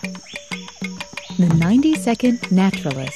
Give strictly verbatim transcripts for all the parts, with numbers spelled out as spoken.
The ninety second Naturalist.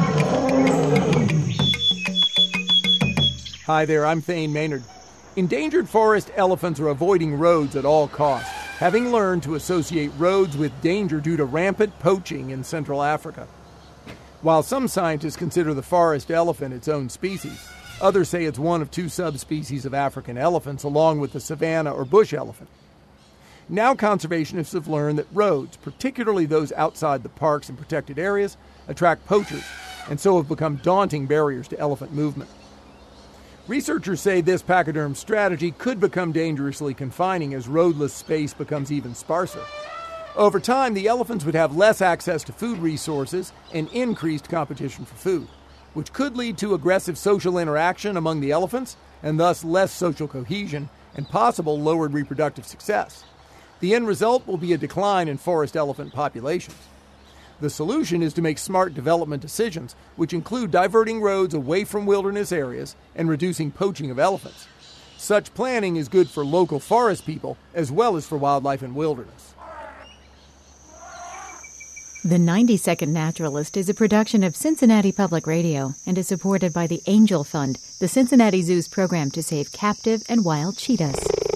Hi there, I'm Thane Maynard. Endangered forest elephants are avoiding roads at all costs, having learned to associate roads with danger due to rampant poaching in Central Africa. While some scientists consider the forest elephant its own species, others say it's one of two subspecies of African elephants along with the savanna or bush elephant. Now conservationists have learned that roads, particularly those outside the parks and protected areas, attract poachers, and so have become daunting barriers to elephant movement. Researchers say this pachyderm strategy could become dangerously confining as roadless space becomes even sparser. Over time, the elephants would have less access to food resources and increased competition for food, which could lead to aggressive social interaction among the elephants and thus less social cohesion and possible lowered reproductive success. The end result will be a decline in forest elephant populations. The solution is to make smart development decisions, which include diverting roads away from wilderness areas and reducing poaching of elephants. Such planning is good for local forest people as well as for wildlife and wilderness. The ninety second Naturalist is a production of Cincinnati Public Radio and is supported by the Angel Fund, the Cincinnati Zoo's program to save captive and wild cheetahs.